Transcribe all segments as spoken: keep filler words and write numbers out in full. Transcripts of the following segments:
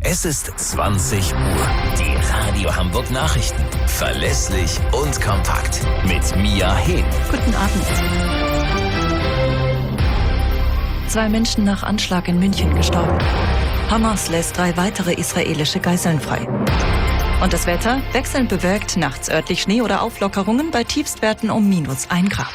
Es ist zwanzig Uhr. Die Radio Hamburg Nachrichten. Verlässlich und kompakt. Mit Mia Hehn. Guten Abend. Zwei Menschen nach Anschlag in München gestorben. Hamas lässt drei weitere israelische Geiseln frei. Und das Wetter? Wechselnd bewölkt, nachts örtlich Schnee oder Auflockerungen bei Tiefstwerten um minus ein Grad.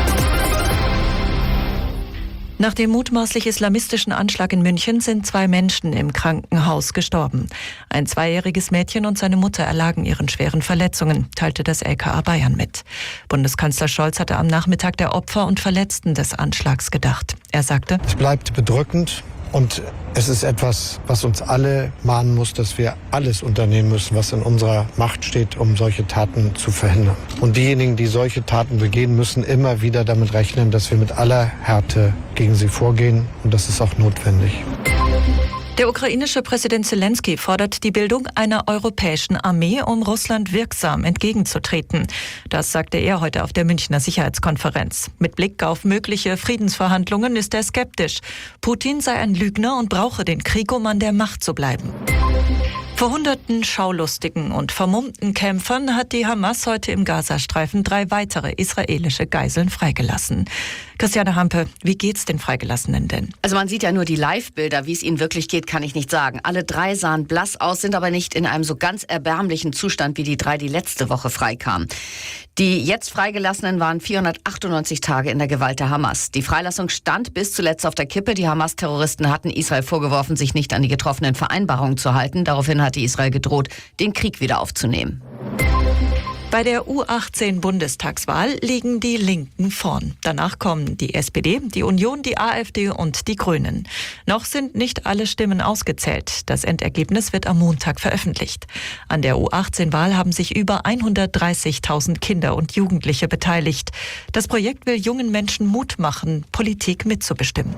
Nach dem mutmaßlich islamistischen Anschlag in München sind zwei Menschen im Krankenhaus gestorben. Ein zweijähriges Mädchen und seine Mutter erlagen ihren schweren Verletzungen, teilte das L K A Bayern mit. Bundeskanzler Scholz hatte am Nachmittag der Opfer und Verletzten des Anschlags gedacht. Er sagte: Es bleibt bedrückend und es ist etwas, was uns alle mahnen muss, dass wir alles unternehmen müssen, was in unserer Macht steht, um solche Taten zu verhindern. Und diejenigen, die solche Taten begehen, müssen immer wieder damit rechnen, dass wir mit aller Härte gegen sie vorgehen. Und das ist auch notwendig. Der ukrainische Präsident Zelensky fordert die Bildung einer europäischen Armee, um Russland wirksam entgegenzutreten. Das sagte er heute auf der Münchner Sicherheitskonferenz. Mit Blick auf mögliche Friedensverhandlungen ist er skeptisch. Putin sei ein Lügner und brauche den Krieg, um an der Macht zu bleiben. Vor hunderten schaulustigen und vermummten Kämpfern hat die Hamas heute im Gazastreifen drei weitere israelische Geiseln freigelassen. Christiane Hampe, wie geht's den Freigelassenen denn? Also man sieht ja nur die Live-Bilder. Wie es ihnen wirklich geht, kann ich nicht sagen. Alle drei sahen blass aus, sind aber nicht in einem so ganz erbärmlichen Zustand wie die drei, die letzte Woche freikamen. Die jetzt Freigelassenen waren vierhundertachtundneunzig Tage in der Gewalt der Hamas. Die Freilassung stand bis zuletzt auf der Kippe. Die Hamas-Terroristen hatten Israel vorgeworfen, sich nicht an die getroffenen Vereinbarungen zu halten. Daraufhin hatte Israel gedroht, den Krieg wieder aufzunehmen. Bei der U achtzehn Bundestagswahl liegen die Linken vorn. Danach kommen die S P D, die Union, die AfD und die Grünen. Noch sind nicht alle Stimmen ausgezählt. Das Endergebnis wird am Montag veröffentlicht. An der U achtzehn Wahl haben sich über hundertdreißigtausend Kinder und Jugendliche beteiligt. Das Projekt will jungen Menschen Mut machen, Politik mitzubestimmen.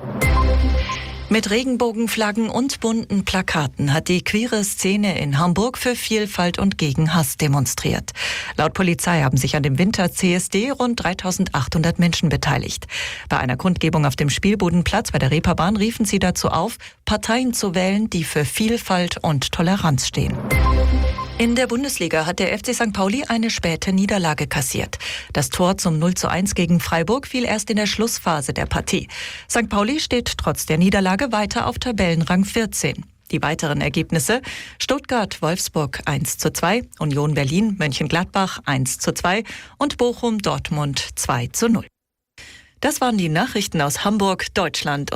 Mit Regenbogenflaggen und bunten Plakaten hat die queere Szene in Hamburg für Vielfalt und gegen Hass demonstriert. Laut Polizei haben sich an dem Winter-C S D rund dreitausendachthundert Menschen beteiligt. Bei einer Kundgebung auf dem Spielbodenplatz bei der Reeperbahn riefen sie dazu auf, Parteien zu wählen, die für Vielfalt und Toleranz stehen. In der Bundesliga hat der F C Sankt Pauli eine späte Niederlage kassiert. Das Tor zum null zu eins gegen Freiburg fiel erst in der Schlussphase der Partie. Sankt Pauli steht trotz der Niederlage weiter auf Tabellenrang vierzehn. Die weiteren Ergebnisse: Stuttgart-Wolfsburg eins zu zwei, Union Berlin-Mönchengladbach eins zu zwei und Bochum-Dortmund zwei zu null. Das waren die Nachrichten aus Hamburg, Deutschland